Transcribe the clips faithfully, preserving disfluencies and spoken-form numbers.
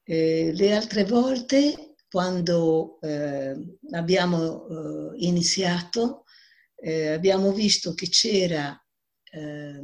Eh, le altre volte, quando eh, abbiamo eh, iniziato, eh, abbiamo visto che c'era, eh,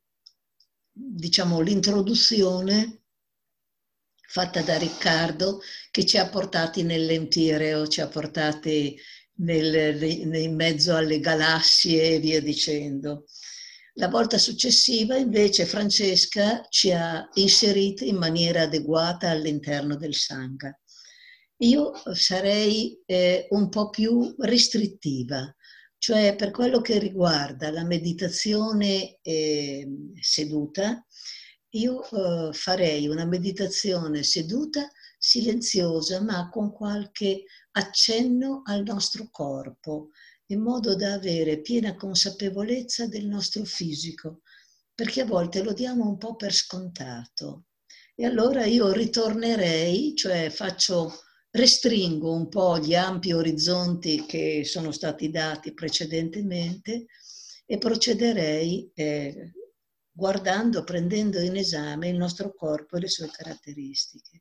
diciamo, l'introduzione fatta da Riccardo, che ci ha portati nell'Empireo, ci ha portati nel, in mezzo alle galassie e via dicendo. La volta successiva invece Francesca ci ha inseriti in maniera adeguata all'interno del Sangha. Io sarei eh, un po' più restrittiva, cioè per quello che riguarda la meditazione eh, seduta, io eh, farei una meditazione seduta silenziosa, ma con qualche accenno al nostro corpo, in modo da avere piena consapevolezza del nostro fisico, perché a volte lo diamo un po' per scontato. E allora io ritornerei, cioè faccio, restringo un po' gli ampi orizzonti che sono stati dati precedentemente e procederei eh, guardando, prendendo in esame il nostro corpo e le sue caratteristiche.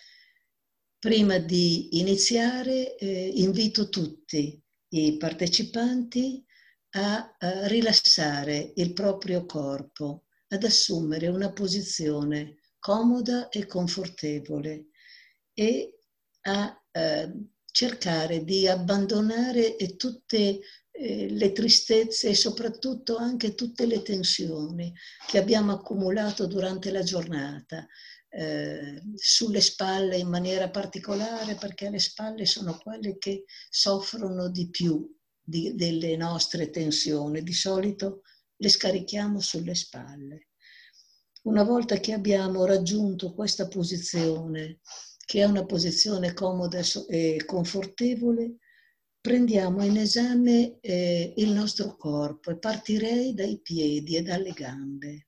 Prima di iniziare eh, invito tutti i partecipanti a, a rilassare il proprio corpo, ad assumere una posizione comoda e confortevole e a eh, cercare di abbandonare tutte eh, le tristezze e soprattutto anche tutte le tensioni che abbiamo accumulato durante la giornata. Eh, sulle spalle in maniera particolare, perché le spalle sono quelle che soffrono di più di, delle nostre tensioni. Di solito le scarichiamo sulle spalle. Una volta che abbiamo raggiunto questa posizione, che è una posizione comoda e confortevole, prendiamo in esame eh, il nostro corpo e partirei dai piedi e dalle gambe.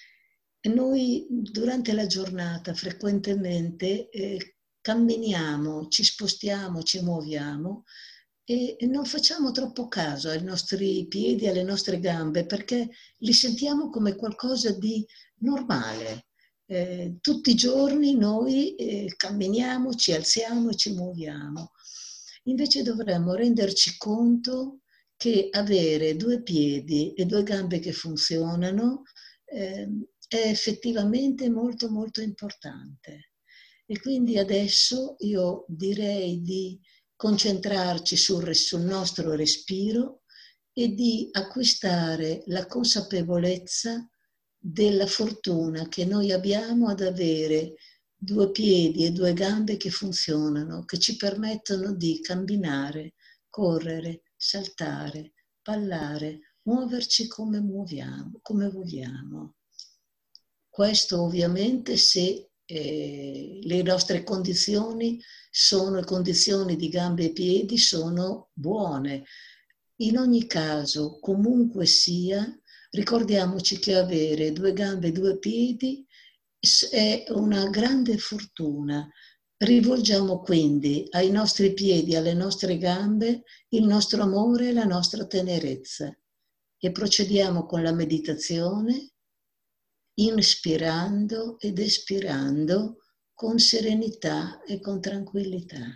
Noi durante la giornata frequentemente eh, camminiamo, ci spostiamo, ci muoviamo e non facciamo troppo caso ai nostri piedi, alle nostre gambe, perché li sentiamo come qualcosa di normale. Eh, tutti i giorni noi eh, camminiamo, ci alziamo e ci muoviamo. Invece dovremmo renderci conto che avere due piedi e due gambe che funzionano eh, è effettivamente molto molto importante. E quindi adesso io direi di concentrarci sul, sul nostro respiro e di acquistare la consapevolezza della fortuna che noi abbiamo ad avere due piedi e due gambe che funzionano, che ci permettono di camminare, correre, saltare, ballare, muoverci come muoviamo, come vogliamo. Questo ovviamente se eh, le nostre condizioni sono condizioni di gambe e piedi sono buone. In ogni caso, comunque sia, ricordiamoci che avere due gambe e due piedi è una grande fortuna. Rivolgiamo quindi ai nostri piedi, alle nostre gambe, il nostro amore e la nostra tenerezza e procediamo con la meditazione inspirando ed espirando con serenità e con tranquillità.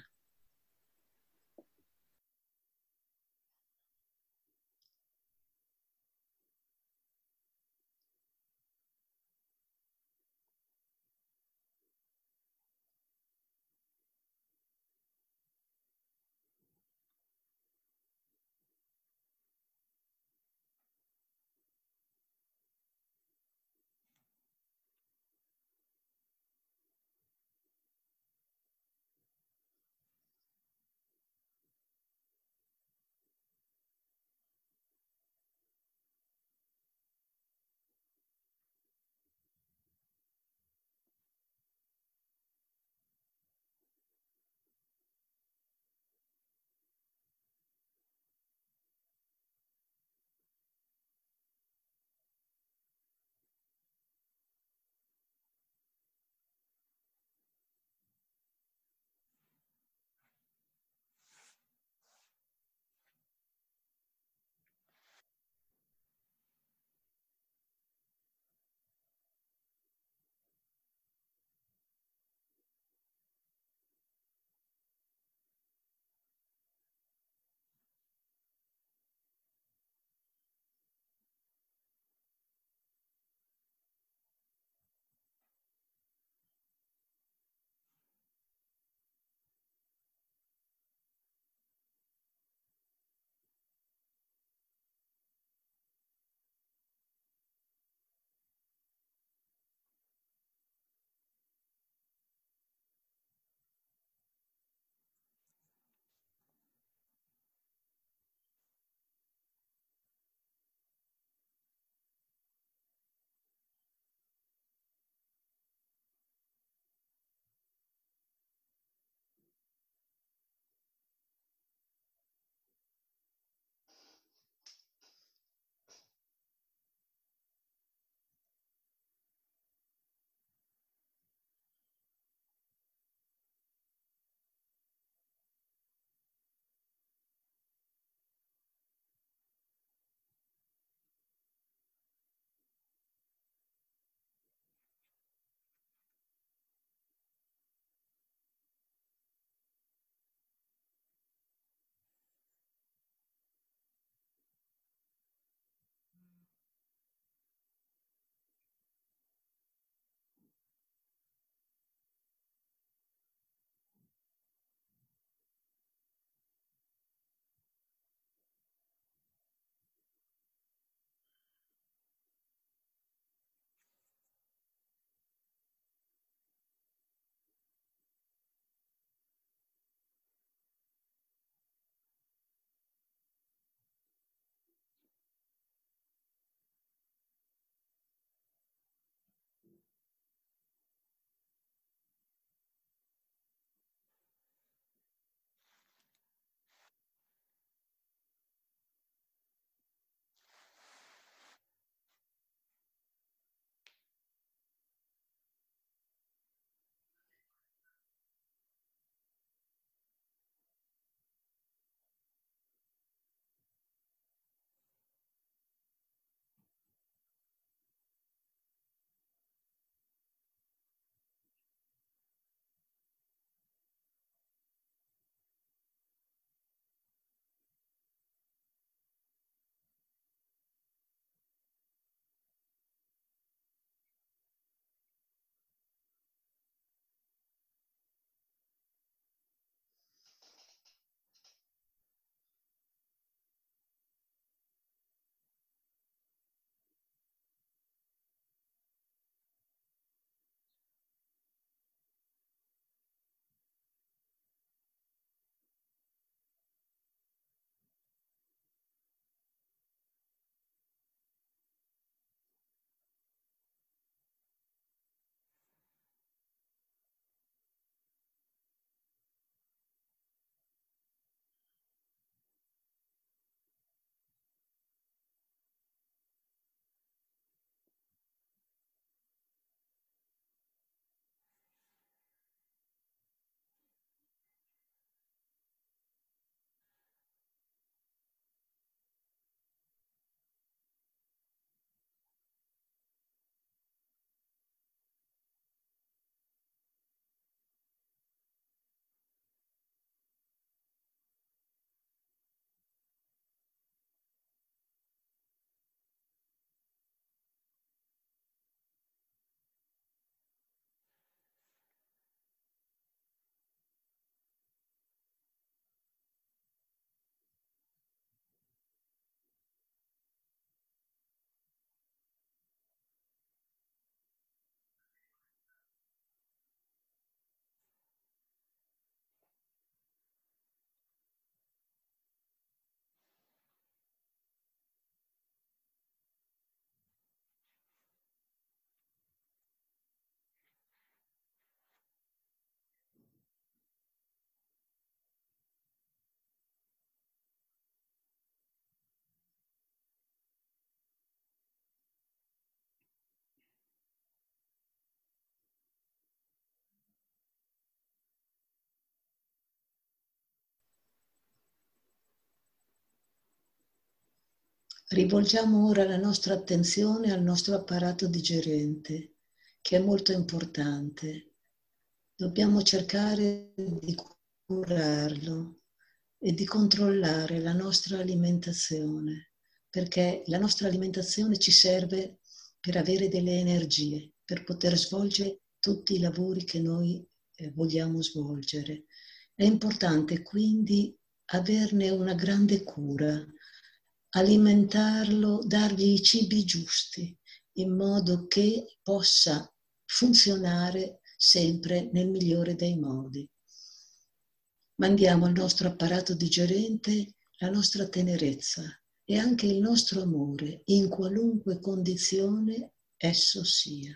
Rivolgiamo ora la nostra attenzione al nostro apparato digerente, che è molto importante. Dobbiamo cercare di curarlo e di controllare la nostra alimentazione, perché la nostra alimentazione ci serve per avere delle energie, per poter svolgere tutti i lavori che noi eh, vogliamo svolgere. È importante quindi averne una grande cura, alimentarlo, dargli i cibi giusti, in modo che possa funzionare sempre nel migliore dei modi. Mandiamo al nostro apparato digerente la nostra tenerezza e anche il nostro amore in qualunque condizione esso sia.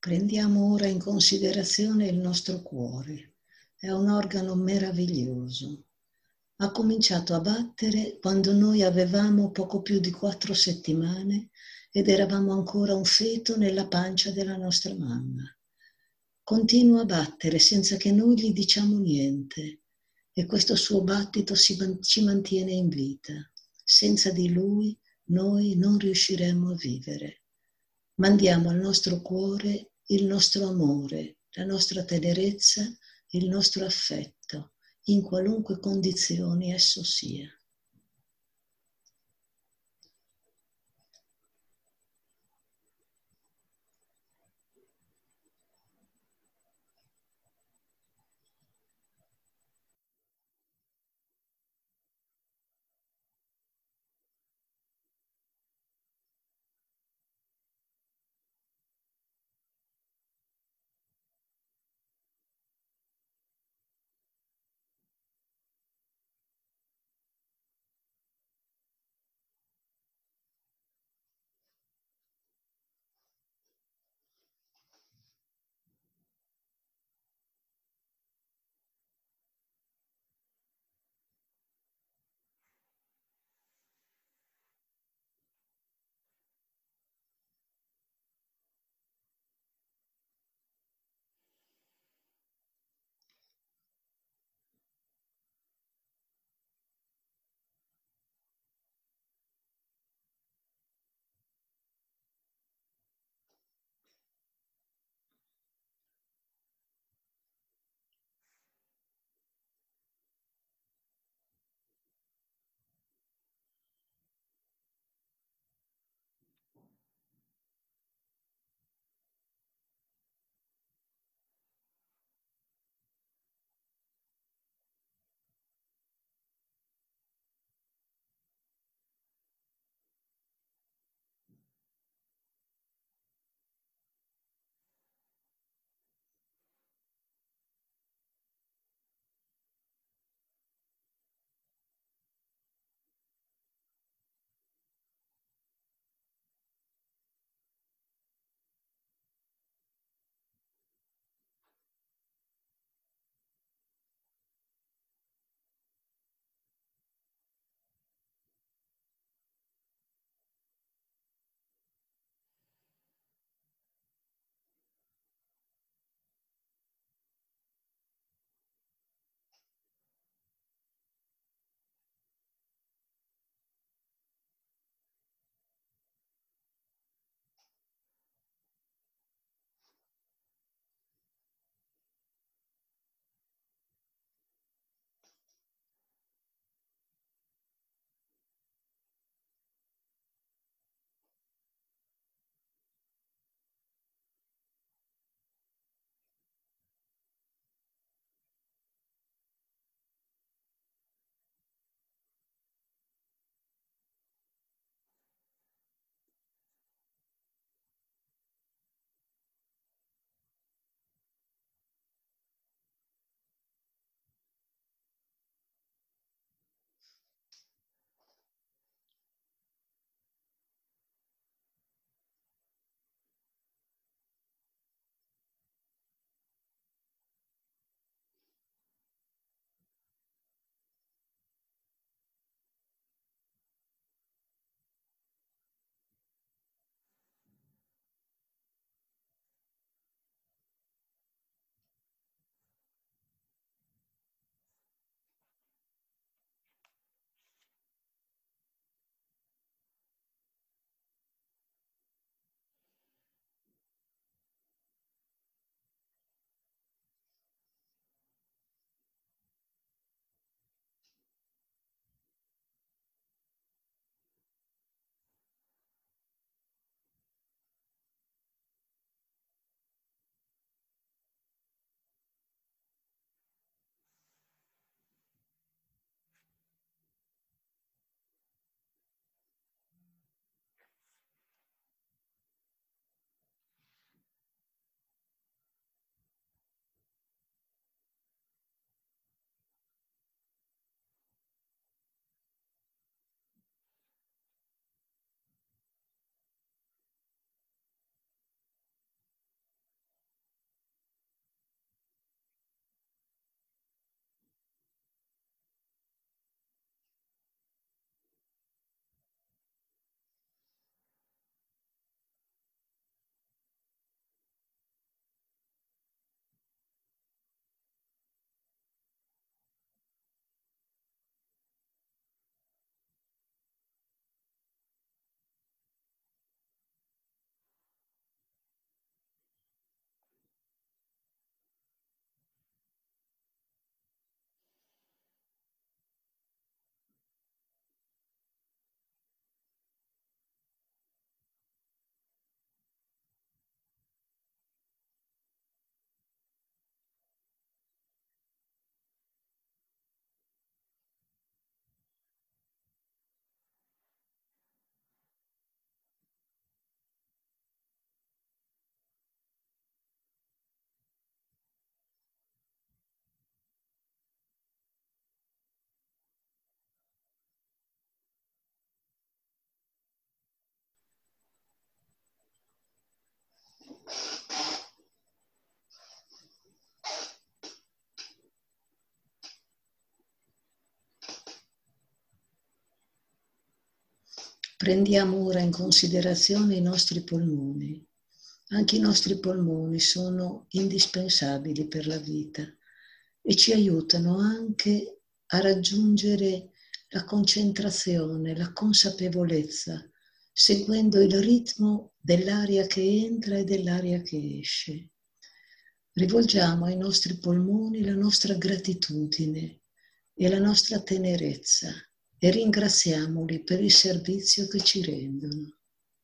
Prendiamo ora in considerazione il nostro cuore. È un organo meraviglioso. Ha cominciato a battere quando noi avevamo poco più di quattro settimane ed eravamo ancora un feto nella pancia della nostra mamma. Continua a battere senza che noi gli diciamo niente e questo suo battito si, ci mantiene in vita. Senza di lui noi non riusciremo a vivere. Mandiamo al nostro cuore il nostro amore, la nostra tenerezza, il nostro affetto, in qualunque condizione esso sia. Prendiamo ora in considerazione i nostri polmoni. Anche i nostri polmoni sono indispensabili per la vita e ci aiutano anche a raggiungere la concentrazione, la consapevolezza, seguendo il ritmo dell'aria che entra e dell'aria che esce. Rivolgiamo ai nostri polmoni la nostra gratitudine e la nostra tenerezza e ringraziamoli per il servizio che ci rendono.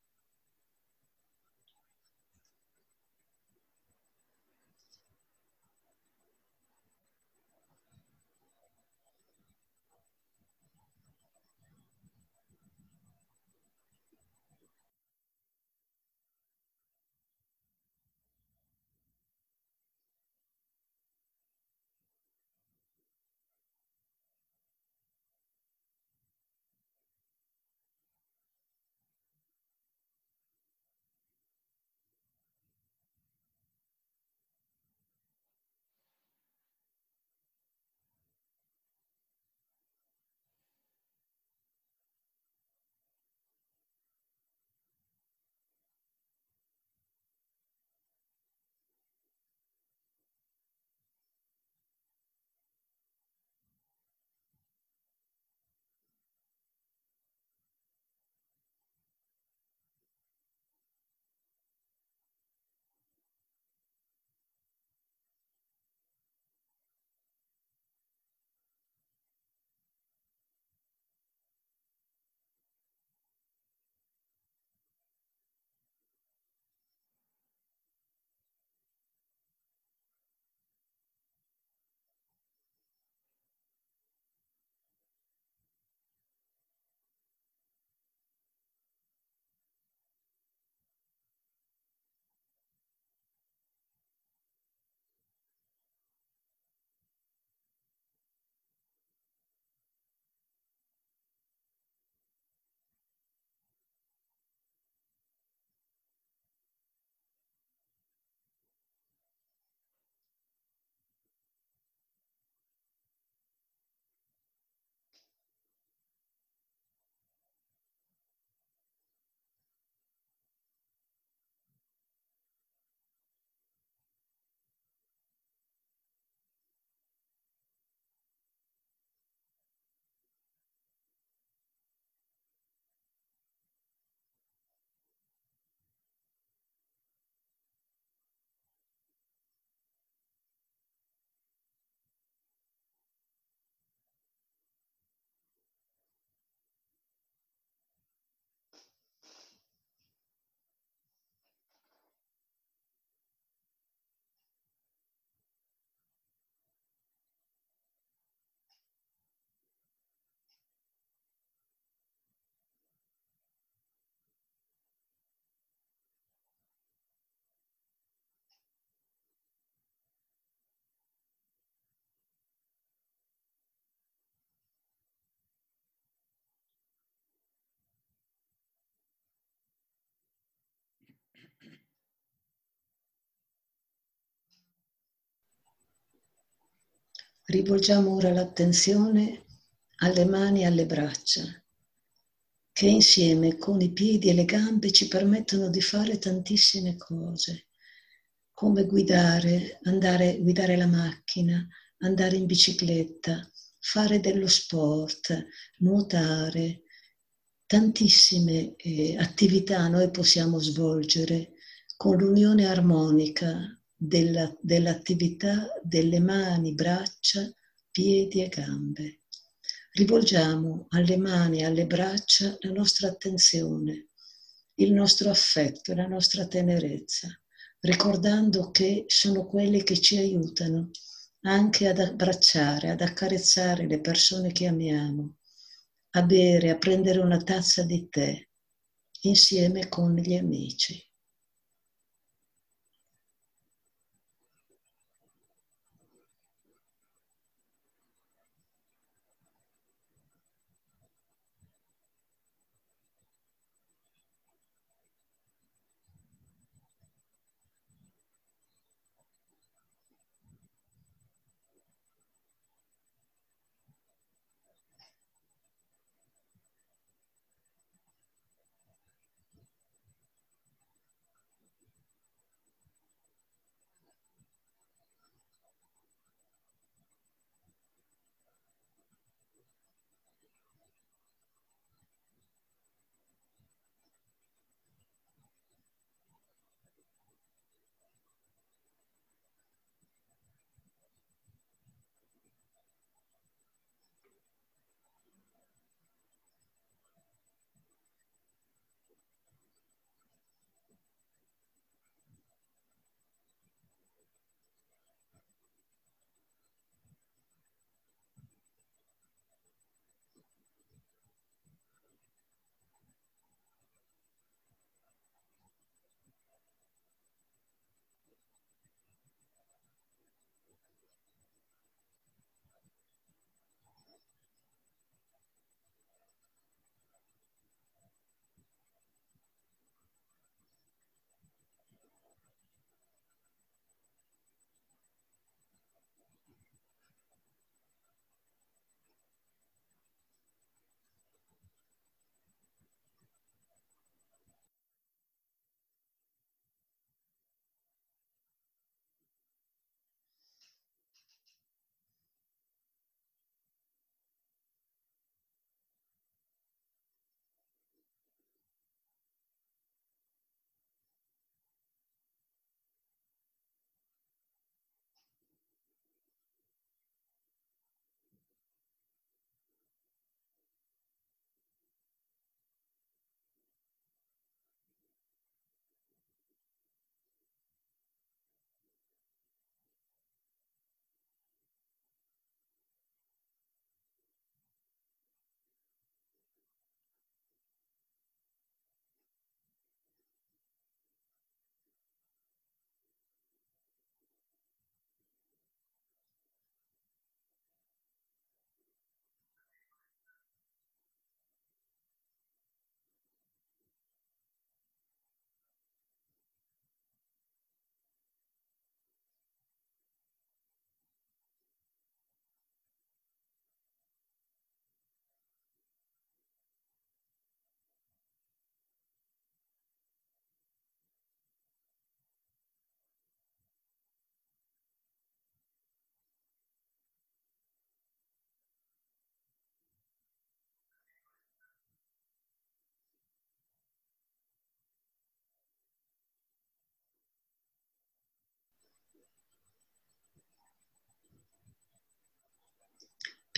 Rivolgiamo ora l'attenzione alle mani e alle braccia, che insieme con i piedi e le gambe ci permettono di fare tantissime cose, come guidare, andare, guidare la macchina, andare in bicicletta, fare dello sport, nuotare. Tantissime eh, attività noi possiamo svolgere con l'unione armonica della, dell'attività delle mani, braccia, piedi e gambe. Rivolgiamo alle mani e alle braccia la nostra attenzione, il nostro affetto, la nostra tenerezza, ricordando che sono quelli che ci aiutano anche ad abbracciare, ad accarezzare le persone che amiamo, a bere, a prendere una tazza di tè insieme con gli amici.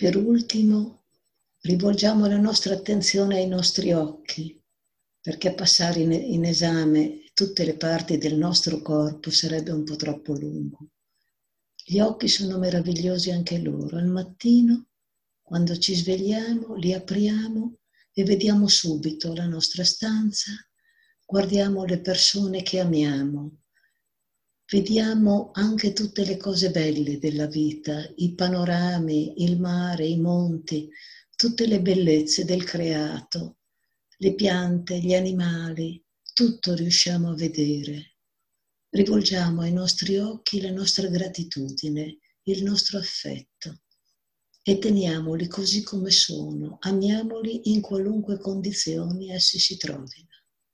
Per ultimo, rivolgiamo la nostra attenzione ai nostri occhi, perché passare in, in esame tutte le parti del nostro corpo sarebbe un po' troppo lungo. Gli occhi sono meravigliosi anche loro. Al mattino, quando ci svegliamo, li apriamo e vediamo subito la nostra stanza, guardiamo le persone che amiamo, vediamo anche tutte le cose belle della vita, i panorami, il mare, i monti, tutte le bellezze del creato, le piante, gli animali, tutto riusciamo a vedere. Rivolgiamo ai nostri occhi la nostra gratitudine, il nostro affetto e teniamoli così come sono, amiamoli in qualunque condizioni essi si trovino.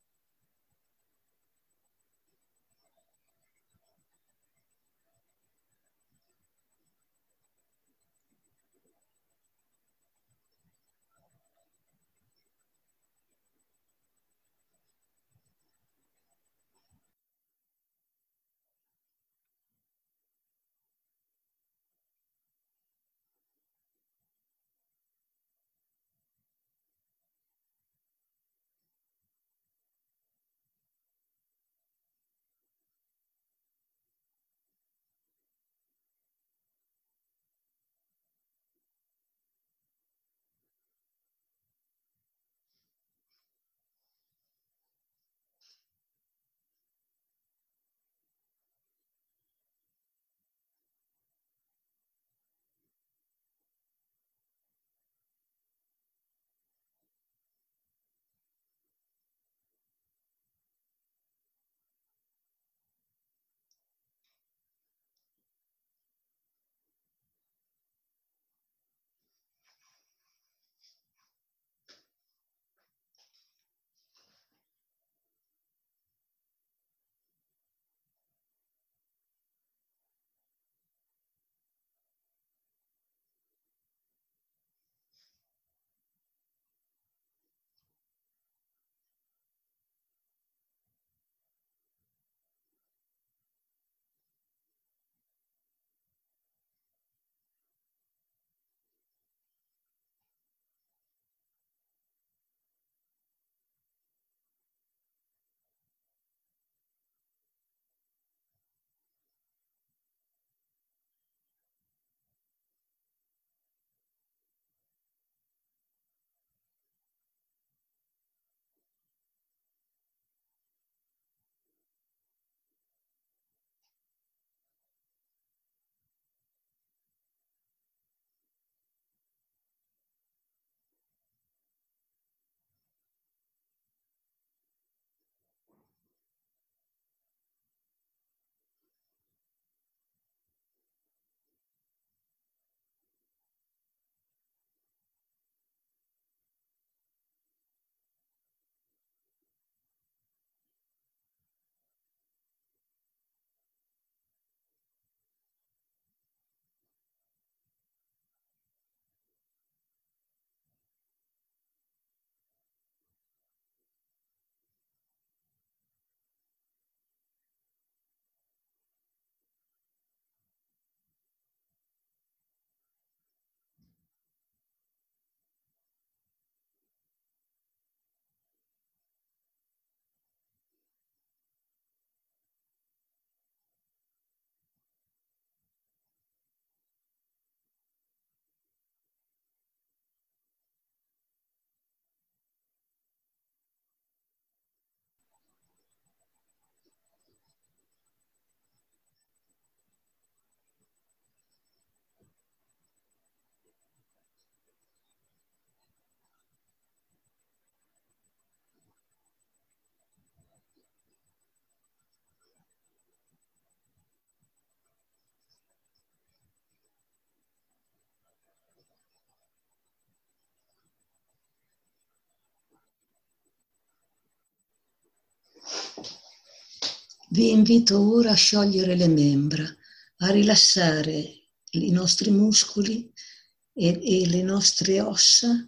Vi invito ora a sciogliere le membra, a rilassare i nostri muscoli e, e le nostre ossa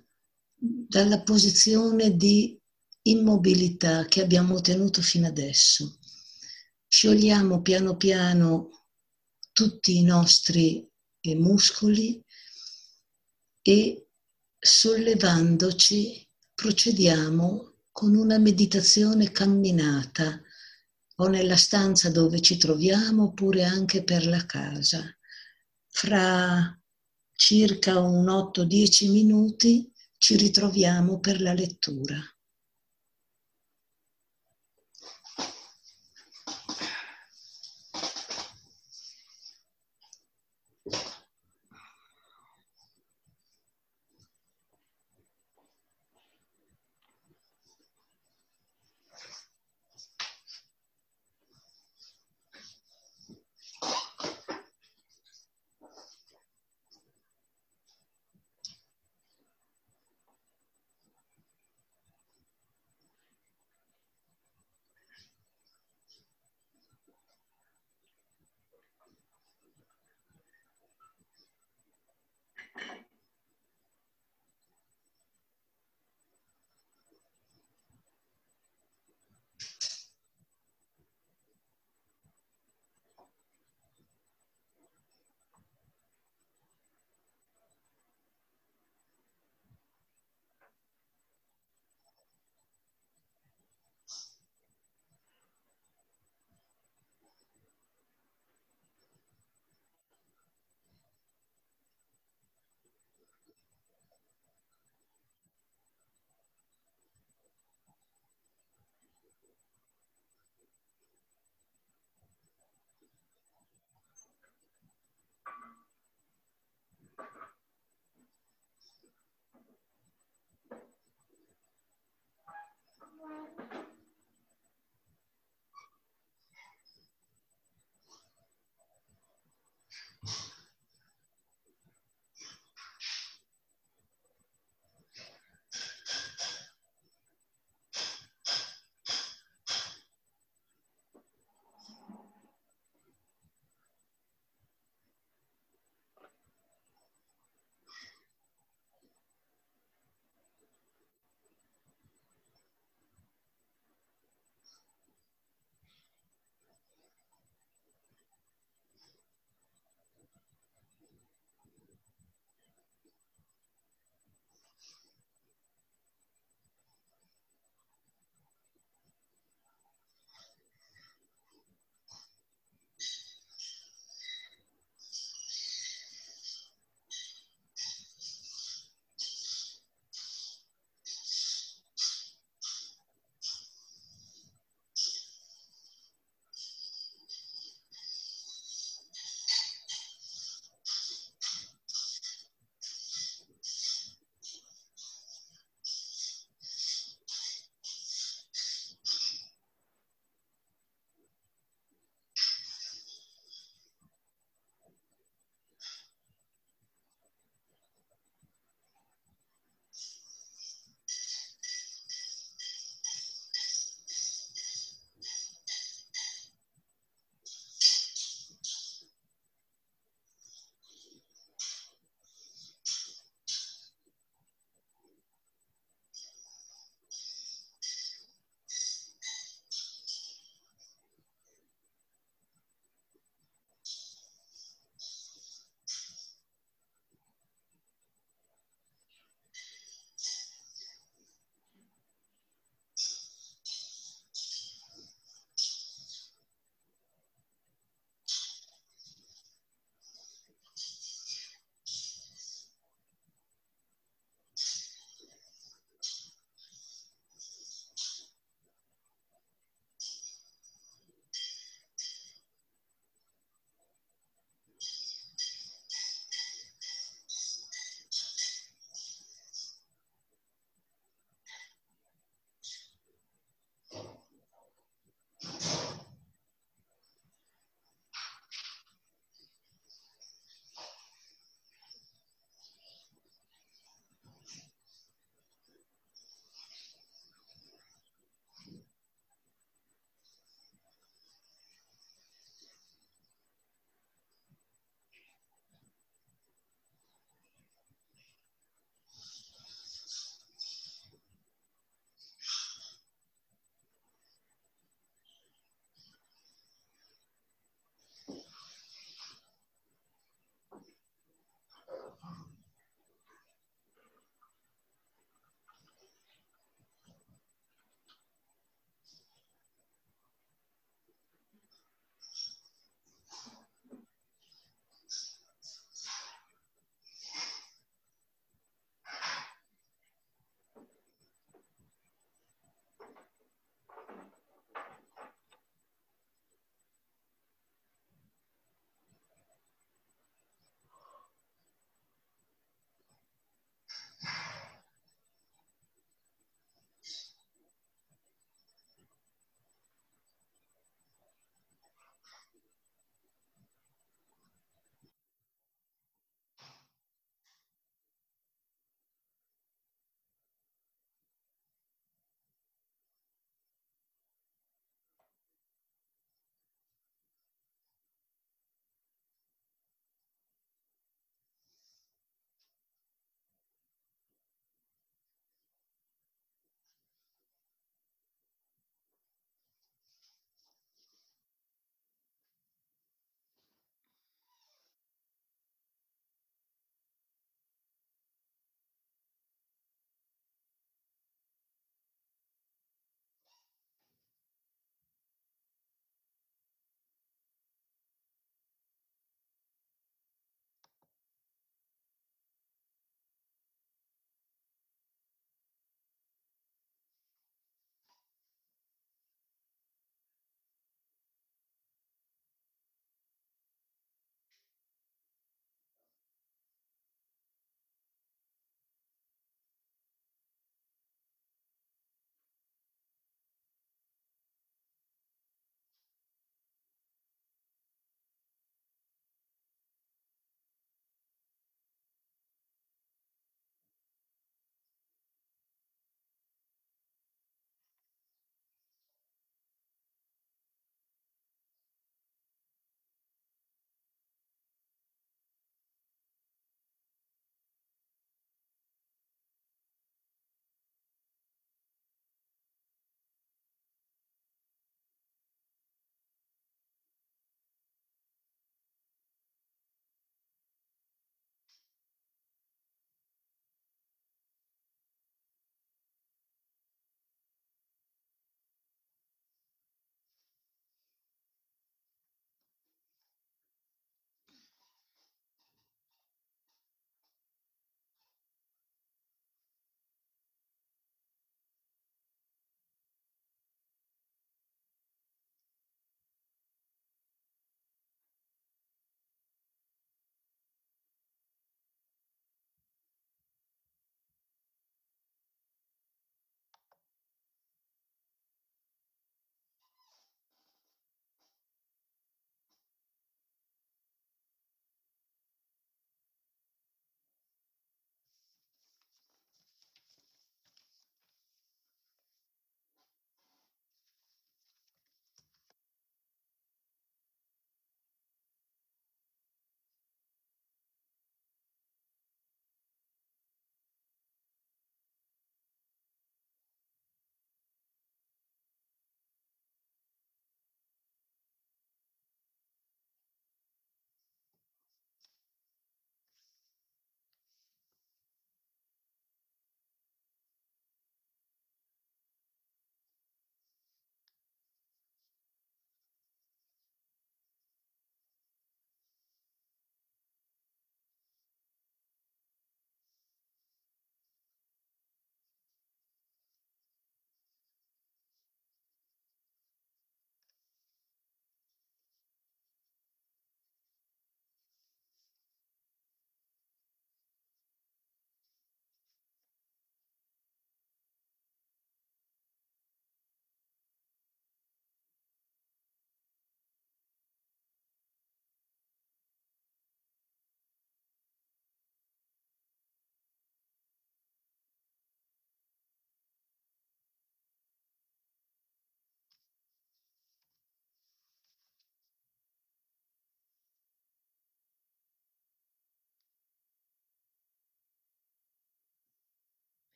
dalla posizione di immobilità che abbiamo tenuto fino adesso. Sciogliamo piano piano tutti i nostri muscoli e sollevandoci procediamo con una meditazione camminata o nella stanza dove ci troviamo oppure anche per la casa. Fra circa un otto dieci minuti ci ritroviamo per la lettura.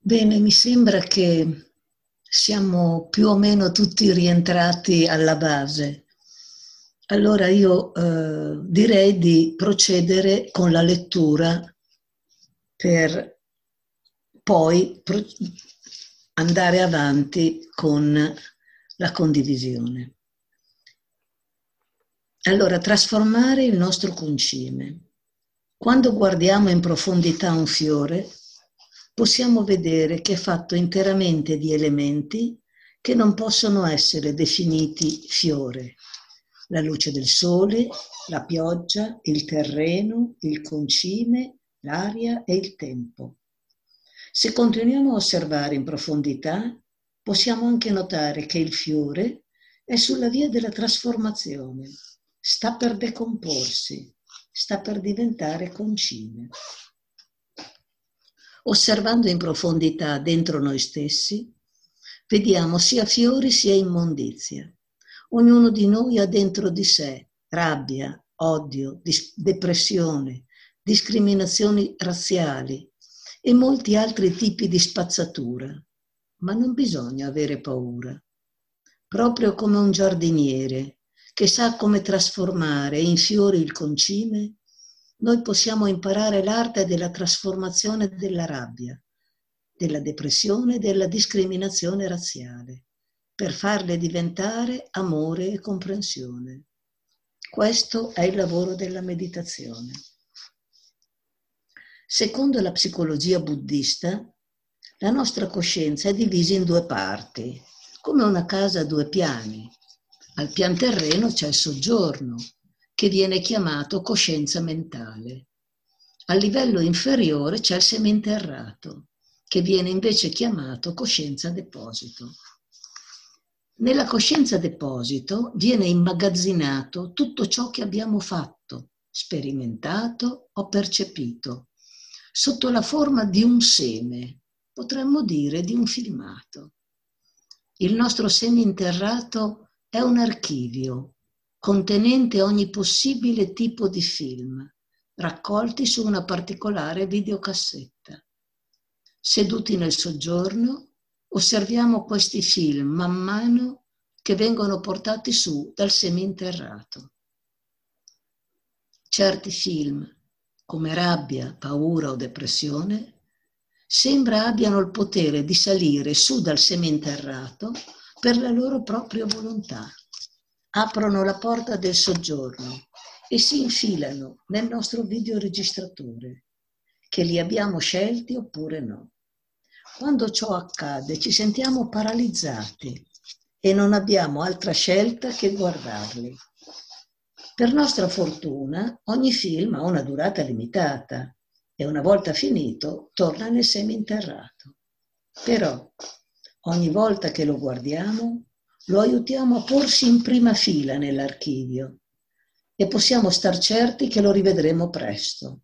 Bene, mi sembra che siamo più o meno tutti rientrati alla base. Allora io eh, direi di procedere con la lettura per poi pro- andare avanti con la condivisione. Allora, trasformare il nostro concime. Quando guardiamo in profondità un fiore, possiamo vedere che è fatto interamente di elementi che non possono essere definiti fiore. La luce del sole, la pioggia, il terreno, il concime, l'aria e il tempo. Se continuiamo a osservare in profondità, possiamo anche notare che il fiore è sulla via della trasformazione, sta per decomporsi, sta per diventare concime. Osservando in profondità dentro noi stessi, vediamo sia fiori sia immondizia. Ognuno di noi ha dentro di sé rabbia, odio, dis- depressione, discriminazioni razziali e molti altri tipi di spazzatura. Ma non bisogna avere paura. Proprio come un giardiniere che sa come trasformare in fiori il concime, noi possiamo imparare l'arte della trasformazione della rabbia, della depressione e della discriminazione razziale, per farle diventare amore e comprensione. Questo è il lavoro della meditazione. Secondo la psicologia buddista, la nostra coscienza è divisa in due parti, come una casa a due piani. Al pian terreno c'è il soggiorno, che viene chiamato coscienza mentale. Al livello inferiore c'è il seminterrato, che viene invece chiamato coscienza deposito. Nella coscienza deposito viene immagazzinato tutto ciò che abbiamo fatto, sperimentato o percepito, sotto la forma di un seme, potremmo dire di un filmato. Il nostro seminterrato è un archivio contenente ogni possibile tipo di film, raccolti su una particolare videocassetta. Seduti nel soggiorno, osserviamo questi film man mano che vengono portati su dal seminterrato. Certi film, come rabbia, paura o depressione, sembra abbiano il potere di salire su dal seminterrato per la loro propria volontà. Aprono la porta del soggiorno e si infilano nel nostro videoregistratore, che li abbiamo scelti oppure no. Quando ciò accade ci sentiamo paralizzati e non abbiamo altra scelta che guardarli. Per nostra fortuna, ogni film ha una durata limitata e una volta finito torna nel seminterrato. Però, ogni volta che lo guardiamo, lo aiutiamo a porsi in prima fila nell'archivio e possiamo star certi che lo rivedremo presto.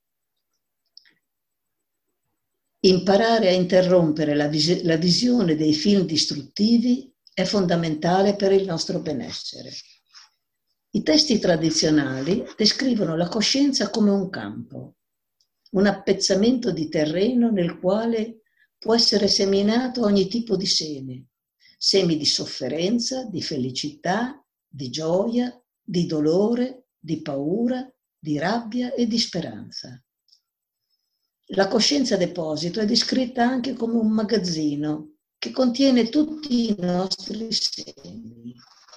Imparare a interrompere la, vis- la visione dei film distruttivi è fondamentale per il nostro benessere. I testi tradizionali descrivono la coscienza come un campo, un appezzamento di terreno nel quale può essere seminato ogni tipo di seme, semi di sofferenza, di felicità, di gioia, di dolore, di paura, di rabbia e di speranza. La coscienza deposito è descritta anche come un magazzino che contiene tutti i nostri semi.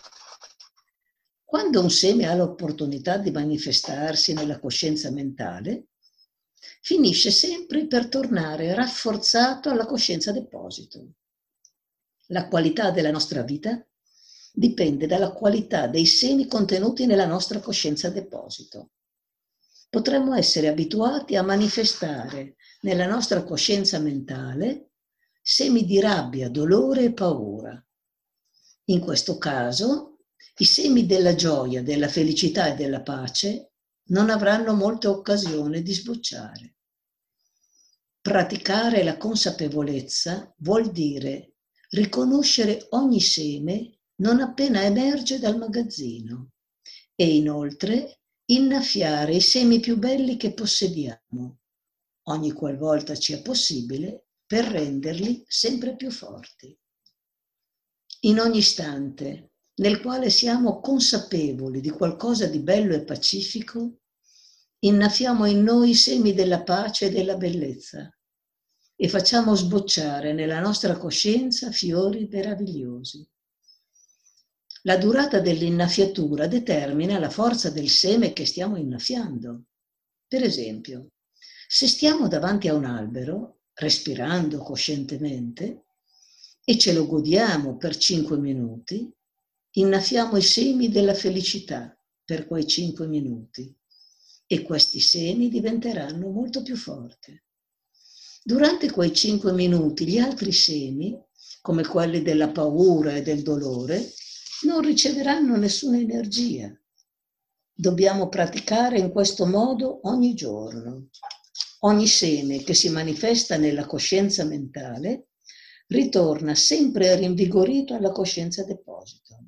Quando un seme ha l'opportunità di manifestarsi nella coscienza mentale, finisce sempre per tornare rafforzato alla coscienza deposito. La qualità della nostra vita dipende dalla qualità dei semi contenuti nella nostra coscienza deposito. Potremmo essere abituati a manifestare nella nostra coscienza mentale semi di rabbia, dolore e paura. In questo caso, i semi della gioia, della felicità e della pace non avranno molta occasione di sbocciare. Praticare la consapevolezza vuol dire riconoscere ogni seme non appena emerge dal magazzino e inoltre innaffiare i semi più belli che possediamo, ogni qualvolta ci è possibile, per renderli sempre più forti. In ogni istante nel quale siamo consapevoli di qualcosa di bello e pacifico, innaffiamo in noi i semi della pace e della bellezza e facciamo sbocciare nella nostra coscienza fiori meravigliosi. La durata dell'innaffiatura determina la forza del seme che stiamo innaffiando. Per esempio, se stiamo davanti a un albero, respirando coscientemente, e ce lo godiamo per cinque minuti, innaffiamo i semi della felicità per quei cinque minuti e questi semi diventeranno molto più forti. Durante quei cinque minuti gli altri semi, come quelli della paura e del dolore, non riceveranno nessuna energia. Dobbiamo praticare in questo modo ogni giorno. Ogni seme che si manifesta nella coscienza mentale ritorna sempre rinvigorito alla coscienza deposito.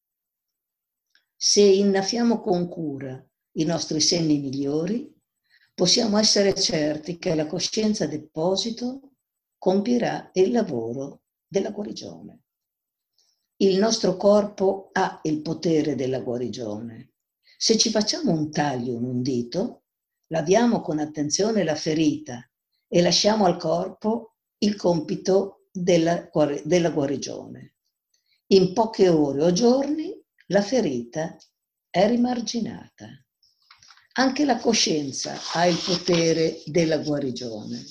Se innaffiamo con cura i nostri semi migliori, possiamo essere certi che la coscienza deposito compirà il lavoro della guarigione. Il nostro corpo ha il potere della guarigione. Se ci facciamo un taglio in un dito, laviamo con attenzione la ferita e lasciamo al corpo il compito della, della guarigione. In poche ore o giorni la ferita è rimarginata. Anche la coscienza ha il potere della guarigione.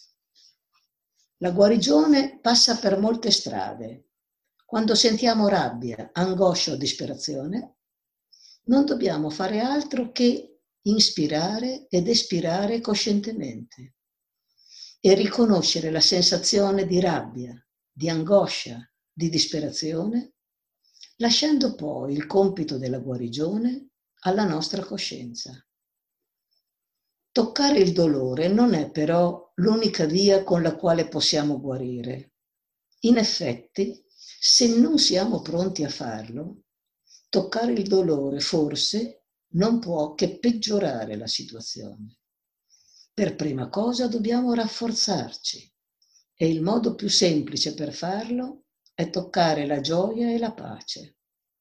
La guarigione passa per molte strade. Quando sentiamo rabbia, angoscia o disperazione, non dobbiamo fare altro che inspirare ed espirare coscientemente e riconoscere la sensazione di rabbia, di angoscia, di disperazione, lasciando poi il compito della guarigione alla nostra coscienza. Toccare il dolore non è però l'unica via con la quale possiamo guarire. In effetti, se non siamo pronti a farlo, toccare il dolore forse non può che peggiorare la situazione. Per prima cosa dobbiamo rafforzarci e il modo più semplice per farlo è toccare la gioia e la pace.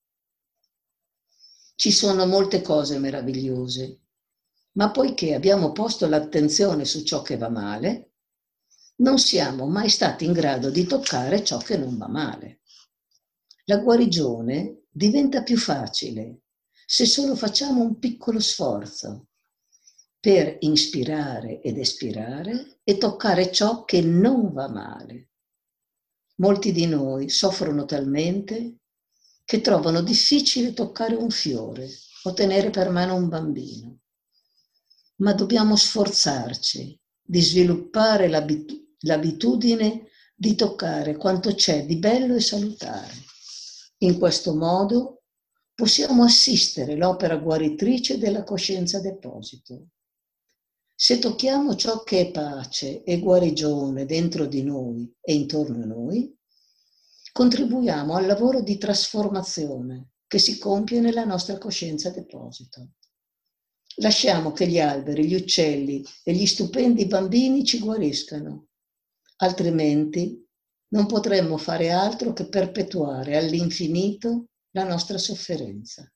Ci sono molte cose meravigliose, ma poiché abbiamo posto l'attenzione su ciò che va male, non siamo mai stati in grado di toccare ciò che non va male. La guarigione diventa più facile se solo facciamo un piccolo sforzo per inspirare ed espirare e toccare ciò che non va male. Molti di noi soffrono talmente che trovano difficile toccare un fiore o tenere per mano un bambino. Ma dobbiamo sforzarci di sviluppare l'abitu- l'abitudine di toccare quanto c'è di bello e salutare. In questo modo possiamo assistere l'opera guaritrice della coscienza deposito. Se tocchiamo ciò che è pace e guarigione dentro di noi e intorno a noi, contribuiamo al lavoro di trasformazione che si compie nella nostra coscienza deposito. Lasciamo che gli alberi, gli uccelli e gli stupendi bambini ci guariscano, altrimenti non potremmo fare altro che perpetuare all'infinito la nostra sofferenza.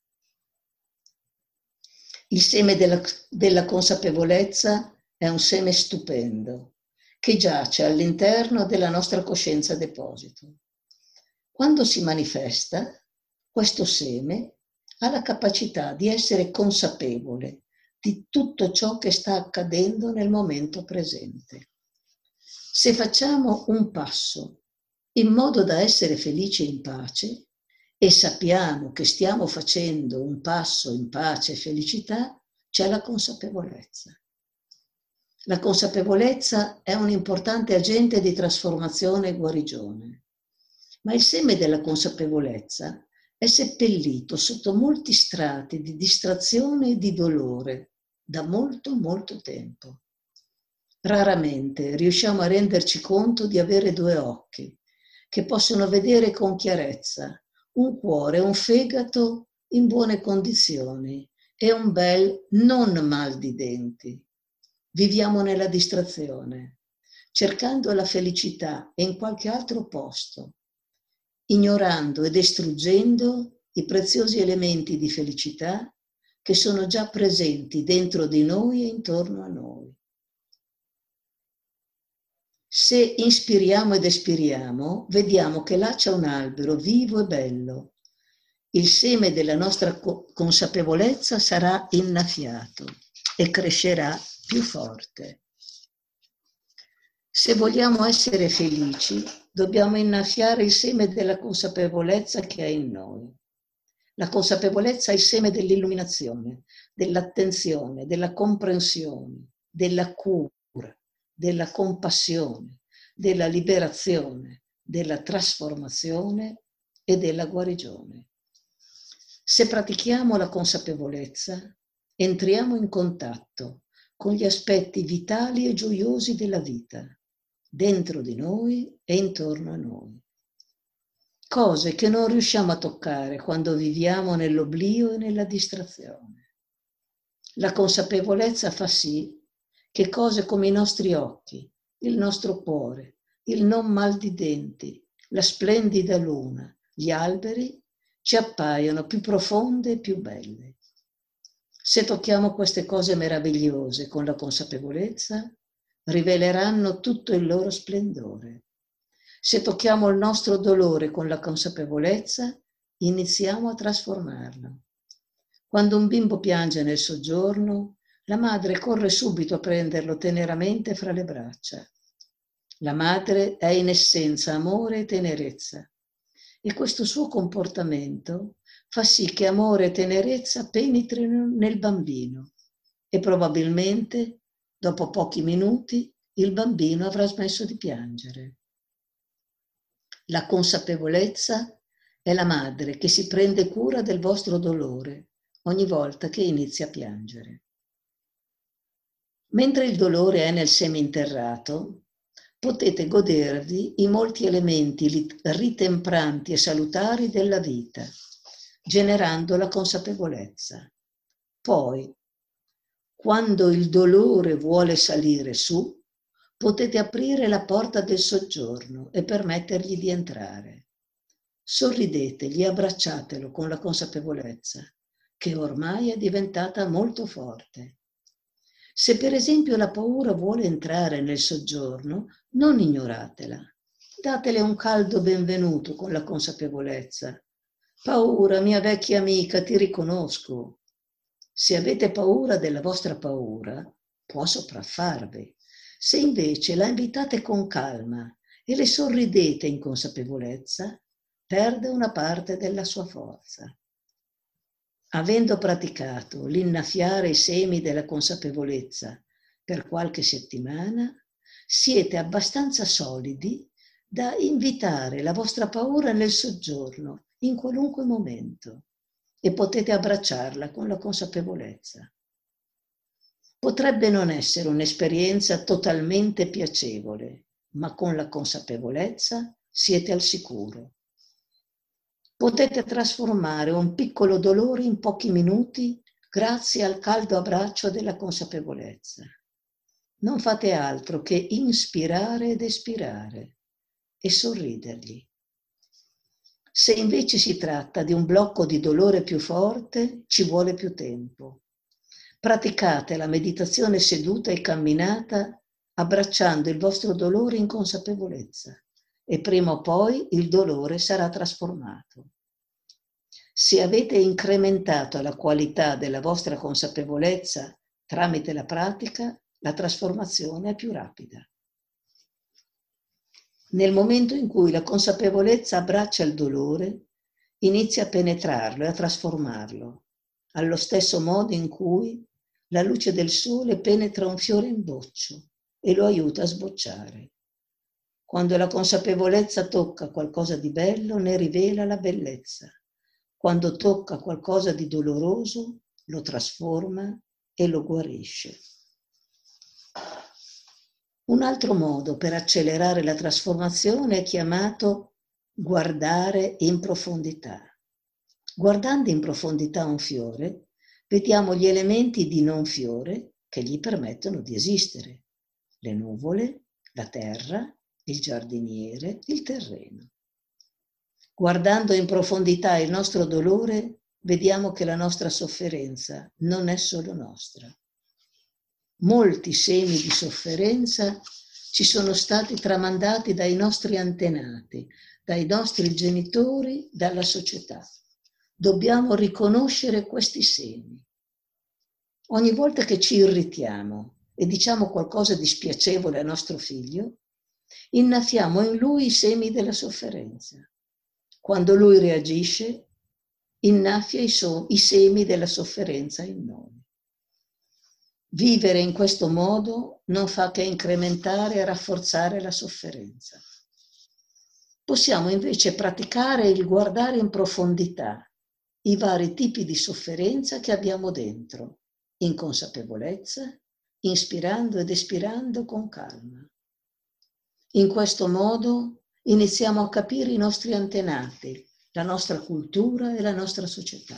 Il seme della, della consapevolezza è un seme stupendo che giace all'interno della nostra coscienza deposito. Quando si manifesta, questo seme ha la capacità di essere consapevole di tutto ciò che sta accadendo nel momento presente. Se facciamo un passo in modo da essere felici e in pace, e sappiamo che stiamo facendo un passo in pace e felicità, c'è la consapevolezza. La consapevolezza è un importante agente di trasformazione e guarigione, ma il seme della consapevolezza è seppellito sotto molti strati di distrazione e di dolore da molto, molto tempo. Raramente riusciamo a renderci conto di avere due occhi che possono vedere con chiarezza un cuore, un fegato in buone condizioni e un bel non mal di denti. Viviamo nella distrazione. cercando la felicità in qualche altro posto, ignorando e distruggendo i preziosi elementi di felicità che sono già presenti dentro di noi e intorno a noi. Se inspiriamo ed espiriamo, vediamo che là c'è un albero vivo e bello. Il seme della nostra consapevolezza sarà innaffiato e crescerà più forte. Se vogliamo essere felici, dobbiamo innaffiare il seme della consapevolezza che è in noi. La consapevolezza è il seme dell'illuminazione, dell'attenzione, della comprensione, della cura, della compassione, della liberazione, della trasformazione e della guarigione. Se pratichiamo la consapevolezza, entriamo in contatto con gli aspetti vitali e gioiosi della vita, dentro di noi e intorno a noi. Cose che non riusciamo a toccare quando viviamo nell'oblio e nella distrazione. La consapevolezza fa sì che cose come i nostri occhi, il nostro cuore, il non mal di denti, la splendida luna, gli alberi, ci appaiono più profonde e più belle. Se tocchiamo queste cose meravigliose con la consapevolezza, riveleranno tutto il loro splendore. Se tocchiamo il nostro dolore con la consapevolezza, iniziamo a trasformarlo. Quando un bimbo piange nel soggiorno, la madre corre subito a prenderlo teneramente fra le braccia. La madre è in essenza amore e tenerezza, e questo suo comportamento fa sì che amore e tenerezza penetrino nel bambino e probabilmente, dopo pochi minuti, il bambino avrà smesso di piangere. La consapevolezza è la madre che si prende cura del vostro dolore ogni volta che inizia a piangere. Mentre il dolore è nel seminterrato, potete godervi i molti elementi ritempranti e salutari della vita, generando la consapevolezza. Poi, quando il dolore vuole salire su, potete aprire la porta del soggiorno e permettergli di entrare. Sorridetegli, abbracciatelo con la consapevolezza, che ormai è diventata molto forte. Se per esempio la paura vuole entrare nel soggiorno, non ignoratela. Datele un caldo benvenuto con la consapevolezza. Paura, mia vecchia amica, ti riconosco. Se avete paura della vostra paura, può sopraffarvi. Se invece la invitate con calma e le sorridete in consapevolezza, perde una parte della sua forza. Avendo praticato l'innaffiare i semi della consapevolezza per qualche settimana, siete abbastanza solidi da invitare la vostra paura nel soggiorno in qualunque momento e potete abbracciarla con la consapevolezza. Potrebbe non essere un'esperienza totalmente piacevole, ma con la consapevolezza siete al sicuro. Potete trasformare un piccolo dolore in pochi minuti grazie al caldo abbraccio della consapevolezza. Non fate altro che inspirare ed espirare e sorridergli. Se invece si tratta di un blocco di dolore più forte, ci vuole più tempo. Praticate la meditazione seduta e camminata abbracciando il vostro dolore in consapevolezza e prima o poi il dolore sarà trasformato. Se avete incrementato la qualità della vostra consapevolezza tramite la pratica, la trasformazione è più rapida. Nel momento in cui la consapevolezza abbraccia il dolore, inizia a penetrarlo e a trasformarlo, allo stesso modo in cui la luce del sole penetra un fiore in boccio e lo aiuta a sbocciare. Quando la consapevolezza tocca qualcosa di bello, ne rivela la bellezza. Quando tocca qualcosa di doloroso, lo trasforma e lo guarisce. Un altro modo per accelerare la trasformazione è chiamato guardare in profondità. Guardando in profondità un fiore, vediamo gli elementi di non fiore che gli permettono di esistere. Le nuvole, la terra, il giardiniere, il terreno. Guardando in profondità il nostro dolore, vediamo che la nostra sofferenza non è solo nostra. Molti semi di sofferenza ci sono stati tramandati dai nostri antenati, dai nostri genitori, dalla società. Dobbiamo riconoscere questi semi. Ogni volta che ci irritiamo e diciamo qualcosa di spiacevole a nostro figlio, innaffiamo in lui i semi della sofferenza. Quando lui reagisce, innaffia i, so- i semi della sofferenza in noi. Vivere in questo modo non fa che incrementare e rafforzare la sofferenza. Possiamo invece praticare il guardare in profondità i vari tipi di sofferenza che abbiamo dentro, in consapevolezza, inspirando ed espirando con calma. In questo modo iniziamo a capire i nostri antenati, la nostra cultura e la nostra società.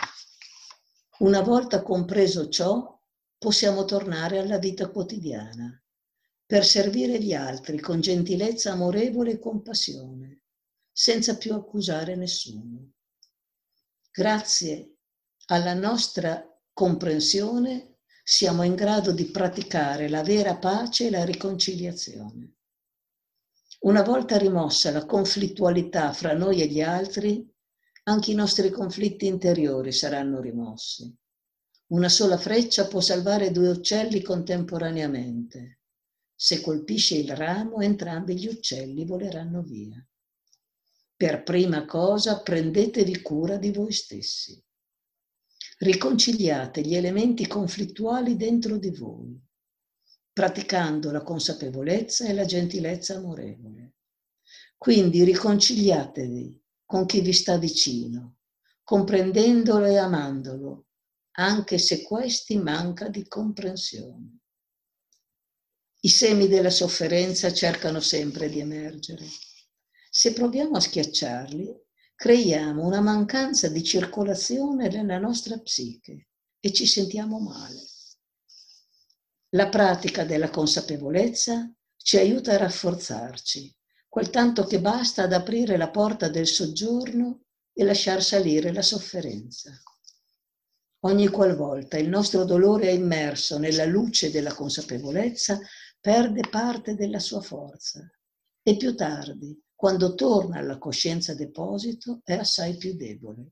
Una volta compreso ciò, possiamo tornare alla vita quotidiana, per servire gli altri con gentilezza amorevole e compassione, senza più accusare nessuno. Grazie alla nostra comprensione siamo in grado di praticare la vera pace e la riconciliazione. Una volta rimossa la conflittualità fra noi e gli altri, anche i nostri conflitti interiori saranno rimossi. Una sola freccia può salvare due uccelli contemporaneamente. Se colpisce il ramo, entrambi gli uccelli voleranno via. Per prima cosa, prendetevi cura di voi stessi. Riconciliate gli elementi conflittuali dentro di voi, praticando la consapevolezza e la gentilezza amorevole. Quindi riconciliatevi con chi vi sta vicino, comprendendolo e amandolo, anche se questi manca di comprensione. I semi della sofferenza cercano sempre di emergere. Se proviamo a schiacciarli, creiamo una mancanza di circolazione nella nostra psiche e ci sentiamo male. La pratica della consapevolezza ci aiuta a rafforzarci, quel tanto che basta ad aprire la porta del soggiorno e lasciar salire la sofferenza. Ogni qualvolta il nostro dolore è immerso nella luce della consapevolezza, perde parte della sua forza e più tardi, quando torna alla coscienza deposito, è assai più debole.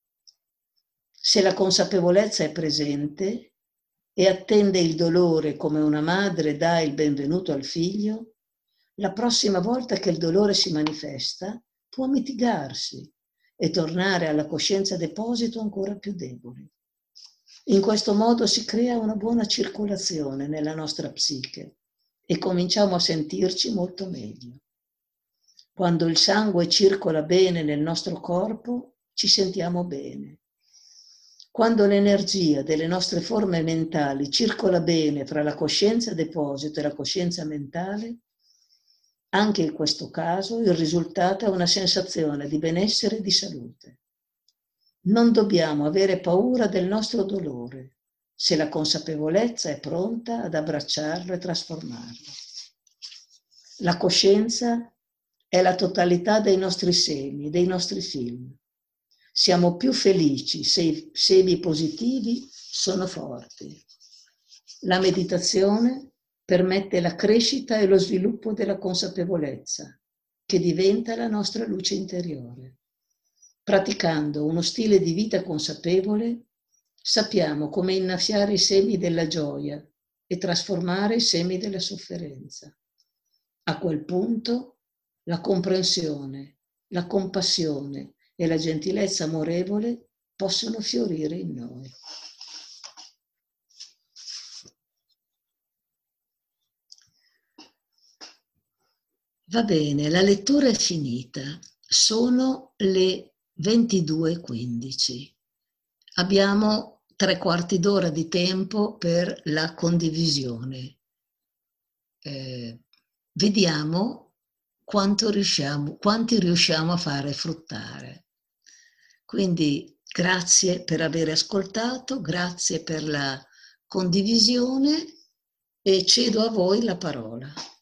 Se la consapevolezza è presente e attende il dolore come una madre dà il benvenuto al figlio, la prossima volta che il dolore si manifesta può mitigarsi e tornare alla coscienza deposito ancora più debole. In questo modo si crea una buona circolazione nella nostra psiche e cominciamo a sentirci molto meglio. Quando il sangue circola bene nel nostro corpo, ci sentiamo bene. Quando l'energia delle nostre forme mentali circola bene tra la coscienza deposito e la coscienza mentale, anche in questo caso il risultato è una sensazione di benessere e di salute. Non dobbiamo avere paura del nostro dolore, se la consapevolezza è pronta ad abbracciarlo e trasformarlo. La coscienza è la totalità dei nostri semi, dei nostri film. Siamo più felici se i semi positivi sono forti. La meditazione permette la crescita e lo sviluppo della consapevolezza, che diventa la nostra luce interiore. Praticando uno stile di vita consapevole, sappiamo come innaffiare i semi della gioia e trasformare i semi della sofferenza. A quel punto, la comprensione, la compassione e la gentilezza amorevole possono fiorire in noi. Va bene, la lettura è finita. Sono le ventidue e quindici. Abbiamo tre quarti d'ora di tempo per la condivisione. Eh, vediamo quanto riusciamo, quanti riusciamo a fare fruttare. Quindi grazie per aver ascoltato, grazie per la condivisione e cedo a voi la parola.